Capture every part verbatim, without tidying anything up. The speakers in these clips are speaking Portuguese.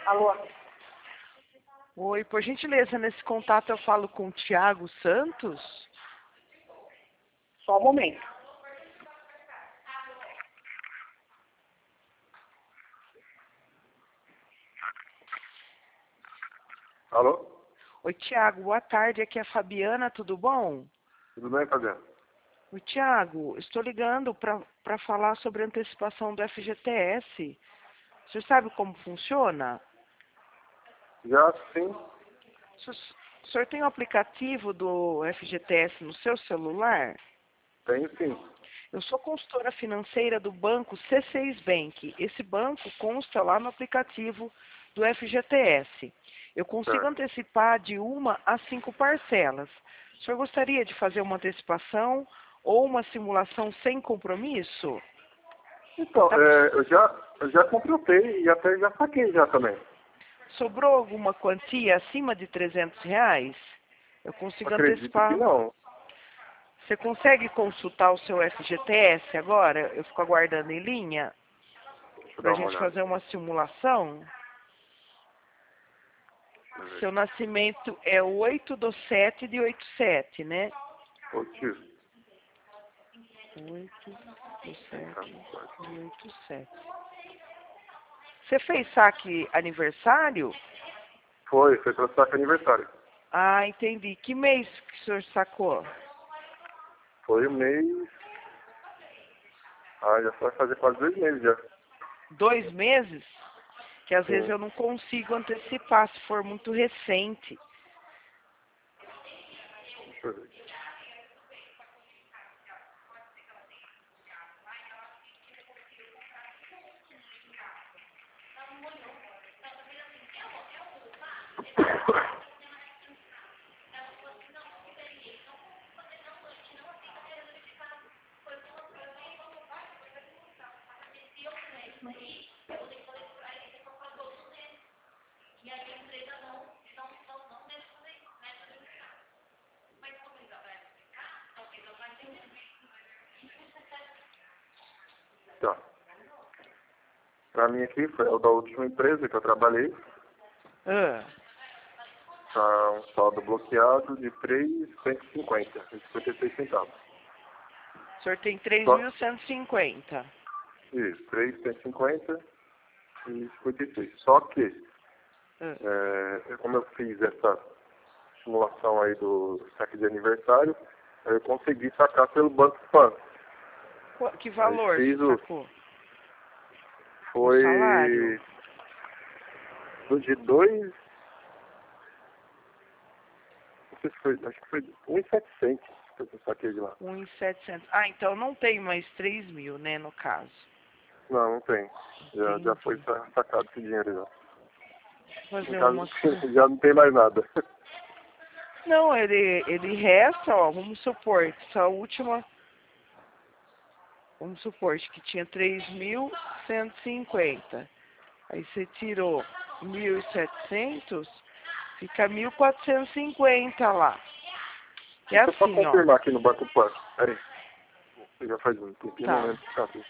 Alô? Oi, por gentileza, nesse contato eu falo com o Thiago Santos? Só um momento. Alô? Oi, Thiago, boa tarde, aqui é a Fabiana, tudo bom? Tudo bem, Fabiano? Oi, Thiago, estou ligando para falar sobre a antecipação do F G T S. O senhor sabe como funciona? Já sim, O senhor, o senhor tem o aplicativo do F G T S no seu celular? tenho sim. Eu sou consultora financeira do banco C seis Bank. Esse banco consta lá no aplicativo do F G T S. Eu consigo Certo. antecipar de uma a cinco parcelas. O senhor gostaria de fazer uma antecipação ou uma simulação sem compromisso? Então, Tá- é, eu já, eu já contratei e até já saquei já também. Sobrou alguma quantia acima de trezentos reais? Eu consigo Acredito que antecipar. não. Você consegue consultar o seu F G T S agora? Eu fico aguardando em linha Deixa eu para dar a uma gente olhada. fazer uma simulação. Deixa eu ver. Seu nascimento é oito do sete de oitenta e sete, né? Ô, tio. oito do sete de oitenta e sete. Você fez saque aniversário? Foi, foi para o saque aniversário. Ah, entendi. Que mês que o senhor sacou? Foi o mês... Ah, já vai fazer quase dois meses já. Dois meses? Que às vezes Sim. eu não consigo antecipar se for muito recente. Deixa eu ver. Tá. Pra mim aqui, foi o da última empresa que eu trabalhei. Ah, Tá um saldo bloqueado de três mil cento e cinquenta e cinquenta e seis centavos. o senhor tem três Só, mil cento e cinquenta. isso, três mil cento e cinquenta e cinquenta e seis. Só que, Ah, é, como eu fiz essa simulação aí do saque de aniversário, eu consegui sacar pelo Banco Pan. qu- que Aí valor fiz você o... sacou? O salário? Foi do de dois... Não sei se foi, acho que foi um mil e setecentos que eu saquei de lá. um mil e setecentos. Ah, então não tem mais três mil, né, no caso. Não, não tem. Já, já foi Entendi. sa- sacado esse dinheiro já. Vou No fazer caso, uma... su- já não tem mais nada. Não, ele, ele resta, ó, vamos supor que só a última... Vamos supor que tinha três mil cento e cinquenta. Aí você tirou mil e setecentos, fica mil quatrocentos e cinquenta lá. E Deixa eu só assim, ó. confirmar aqui no Banco Pan. Peraí. Já faz um tempinho, não Tá. lembro. Cadê?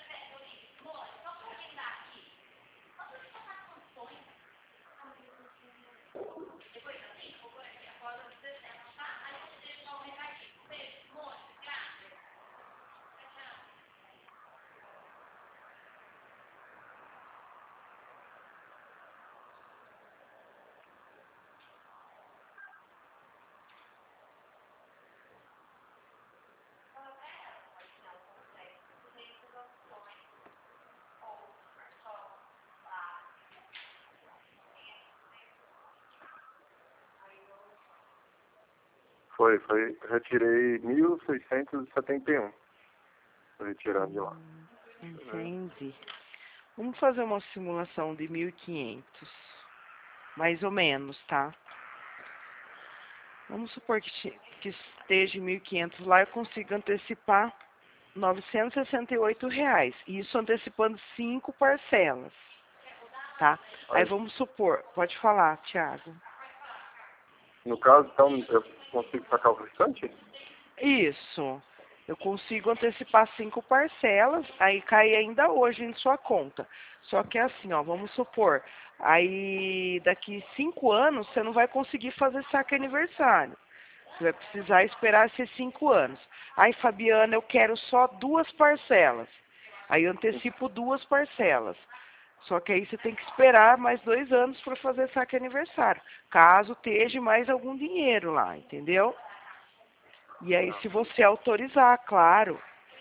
Foi, foi. Retirei mil seiscentos e setenta e um. Tô retirando de lá. Hum, Entendi. Vamos fazer uma simulação de mil e quinhentos. Mais ou menos, tá? Vamos supor que, che- que esteja mil e quinhentos lá, eu consigo antecipar novecentos e sessenta e oito reais. Isso antecipando cinco parcelas, tá? Aí Aí, vamos supor, pode falar, Thiago. no caso, então, eu consigo sacar o restante? Isso. Eu consigo antecipar cinco parcelas, aí cai ainda hoje em sua conta. Só que é assim, ó, vamos supor, aí daqui cinco anos você não vai conseguir fazer saque aniversário. Você vai precisar esperar esses cinco anos. Aí, Fabiana, eu quero só duas parcelas. Aí eu antecipo duas parcelas. Só que aí você tem que esperar mais dois anos para fazer saque aniversário. Caso esteja mais algum dinheiro lá, entendeu? E aí, se você autorizar, claro.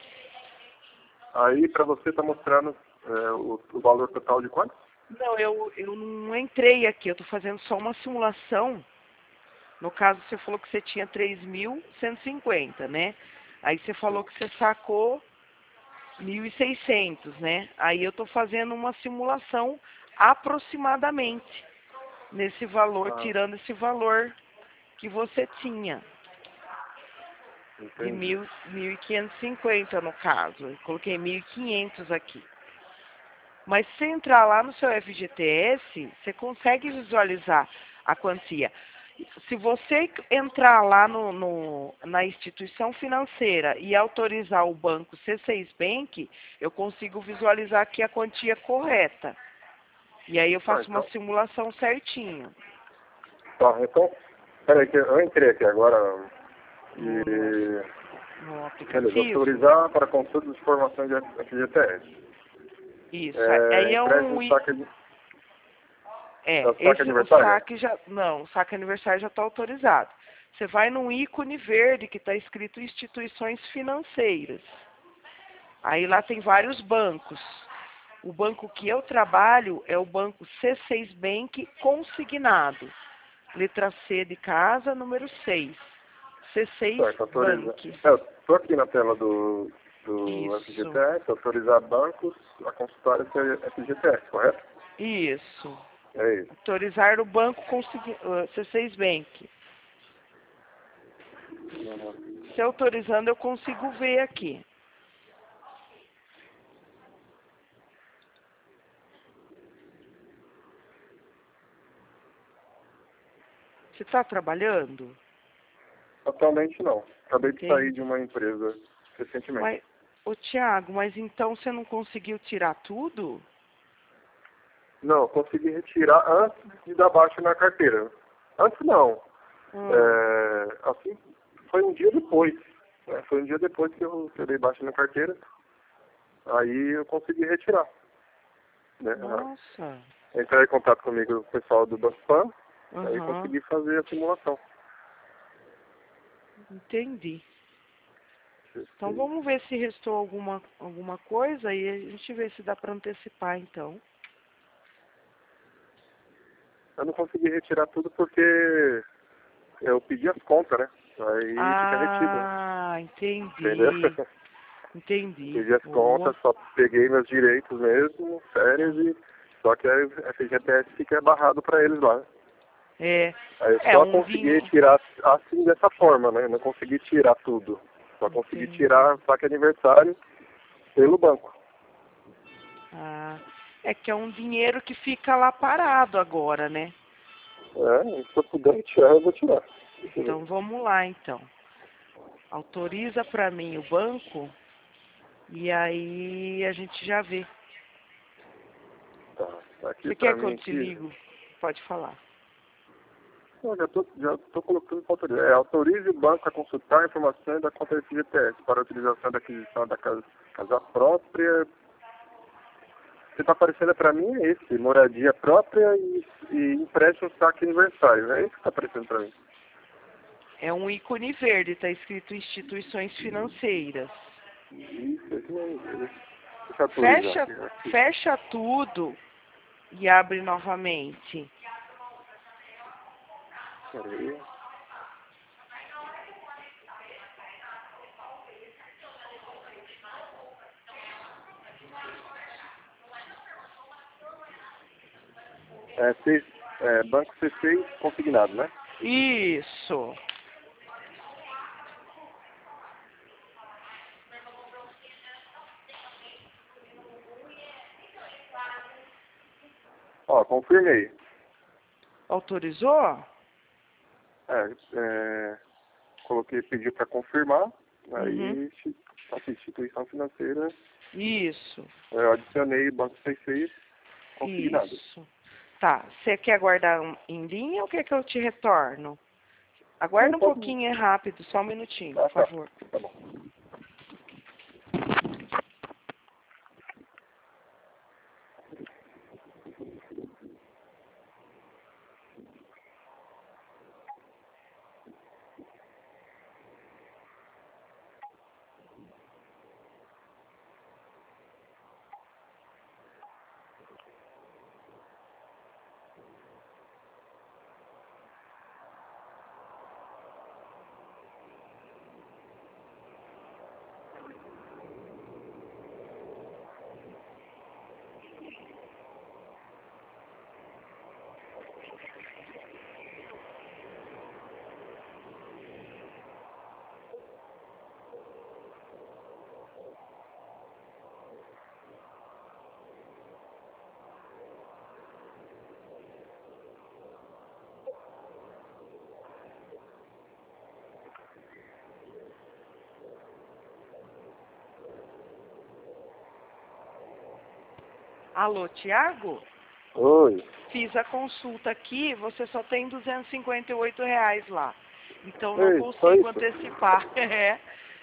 Aí, para você, está mostrando é, o, o valor total de quanto? Não, eu, eu não entrei aqui. Eu estou fazendo só uma simulação. No caso, você falou que você tinha três mil cento e cinquenta, né? Aí você falou que você sacou mil e seiscentos, né? Aí eu estou fazendo uma simulação aproximadamente nesse valor, Ah, tirando esse valor que você tinha. De entendi. mil, mil quinhentos e cinquenta no caso. Eu coloquei mil e quinhentos aqui. Mas se entrar lá no seu F G T S, você consegue visualizar a quantia. Se você entrar lá no, no, na instituição financeira e autorizar o banco C seis Bank, eu consigo visualizar aqui a quantia correta. E aí eu Ah, faço uma então, simulação certinho. tá, então, peraí, que eu entrei aqui agora No, no, e, no beleza, aplicativo. autorizar para consulta de informações de F G T S. Isso. É, Aí é um... empréstimo, saque, de- é É, o saque esse, o aniversário? saque já... Não, o saque aniversário já está autorizado. Você vai num ícone verde que está escrito instituições financeiras. Aí lá tem vários bancos. O banco que eu trabalho é o banco C seis Bank consignado. Letra C de casa, número seis. C seis Certo, autorizar. Bank. É, eu tô aqui na tela do, do Isso, F G T S, autorizar bancos a consultar esse F G T S, correto? isso. É isso. Autorizar o banco consign... uh, C seis Bank. Uhum. Se autorizando, eu consigo ver aqui. Você está trabalhando? Atualmente não. Acabei de sair de Entendi. uma empresa recentemente. Mas, ô Tiago, mas então você não conseguiu tirar tudo? Não, eu consegui retirar antes de dar baixa na carteira. Antes não. Hum, É, assim, foi um dia depois. Né? Foi um dia depois que eu, que eu dei baixa na carteira. Aí eu consegui retirar. Né? nossa. Entrar em contato comigo o pessoal do Banco. Aí Aham, consegui fazer a simulação. entendi. Então vamos ver se restou alguma, alguma coisa e a gente vê se dá para antecipar então. Eu não consegui retirar tudo porque eu pedi as contas, né? Aí fica retido, Ah, entendeu? entendi. Entendi. Pedi as Boa. contas, só peguei meus direitos mesmo, férias, Ah, e só que a F G T S fica barrado para eles lá. é, Aí eu é só um consegui vinho. tirar assim dessa forma, né? Não consegui tirar tudo. Só consegui Entendi. tirar só que aniversário pelo banco. Ah, é que é um dinheiro que fica lá parado agora, né? É, se eu puder tirar, eu vou tirar. Deixa eu ver. Então vamos lá então. Autoriza para mim o banco e aí a gente já vê. Tá, tá aqui Você pra quer que eu mim te aqui. ligo? Pode falar. Eu já tô, já tô colocando para autorizar. É, autorize o banco a consultar informações da conta F G T S para a utilização da aquisição da casa, casa própria. O que está aparecendo para mim é esse, moradia própria e, e empréstimo saque aniversário. É isso que está aparecendo para mim. É um ícone verde, está escrito instituições financeiras. Isso, esse mesmo. Deixa eu autorizar Fecha, aqui. aqui. fecha tudo e abre novamente. Peraí. É, seis, é, banco C seis consignado, né? Isso. Ó, confirmei. Autorizou? É, é, coloquei, pedi para confirmar. Aí, Uhum. a instituição financeira, Isso. eu adicionei o Banco C seis consignado. Isso. Tá. Você quer guardar um- em linha ou quer que eu te retorno? Aguarda Não, um pode... pouquinho, é rápido, só um minutinho, Ah, por tá. favor. Tá bom. Alô, Tiago? Oi. Fiz a consulta aqui, você só tem duzentos e cinquenta e oito reais lá. Então não Ei, só consigo isso? antecipar. É.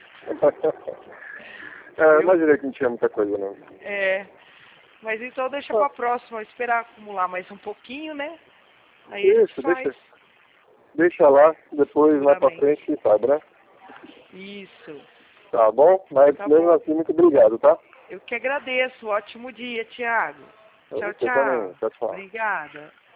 é, eu Eu, imaginei que não tinha muita coisa, não. é. Mas então deixa Ah, pra próxima, esperar acumular mais um pouquinho, né? Aí a gente isso, faz deixa, deixa lá, depois mais pra futuramente. frente, sabe, né? Isso. Tá bom? Mas Tá mesmo bom. assim, muito obrigado, tá? Eu que agradeço. Ótimo dia, Tiago. Pra Tchau, você também. tchau. Tchau, tchau. Obrigada.